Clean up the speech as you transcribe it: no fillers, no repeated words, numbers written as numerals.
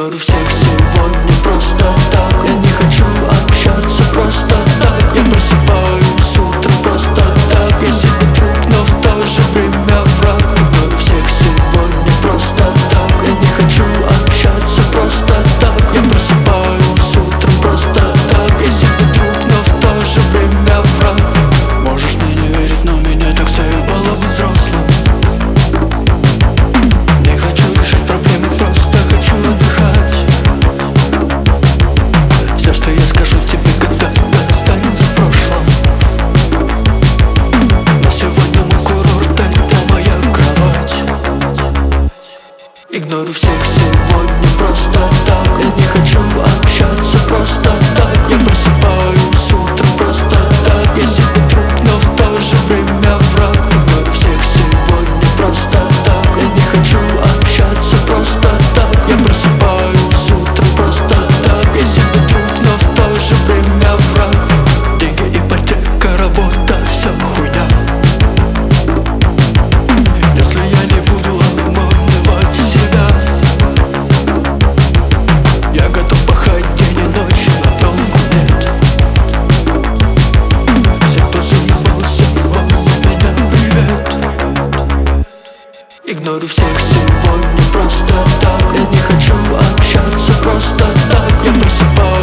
Игнорю всех сегодня просто так. Я не хочу общаться просто так. Я просыпаюсь утром просто так. Я себе друг, но в то же время враг. Игнорю всех сегодня просто так. Я не хочу общаться просто так. Я просыпаюсь утром просто так. Я себе друг, но в то же время враг. Можешь мне не верить, но меня так заебало быть взрослым. Не хочу решать проблемы, просто хочу отдыхать. Все, что я скажу тебе когда-то, останется в прошлом. Но сегодня мой курорт, это моя кровать. Игнорю всех сегодня просто так. Я не хочу общаться просто так. Я просыпаюсь утром просто так. Я себе друг, но в то же время враг. Игнорю всех сегодня просто так. Я не хочу общаться просто так. Я просыпаюсь утром просто так. Я себе друг, но в то же время враг. Деньги, ипотека, работа, вся хуйня. Если я не буду обманывать себя, я готов пахать день и ночь, но толку нет. Все, кто заебался, вам от меня привет. Игнорю всех сегодня просто так. Я не хочу общаться просто так. Я просыпаюсь